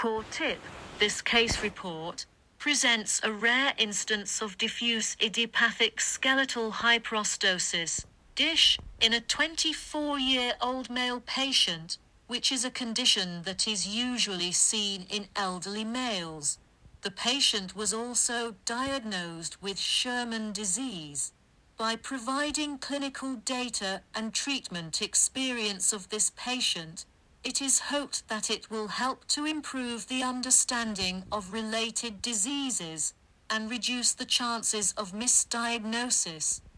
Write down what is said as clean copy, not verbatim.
Core tip: this case report presents a rare instance of diffuse idiopathic skeletal hyperostosis, DISH, in a 24-year-old male patient, which is a condition that is usually seen in elderly males. The patient was also diagnosed with Sherman disease. By providing clinical data and treatment experience of this patient, it is hoped that it will help to improve the understanding of related diseases and reduce the chances of misdiagnosis.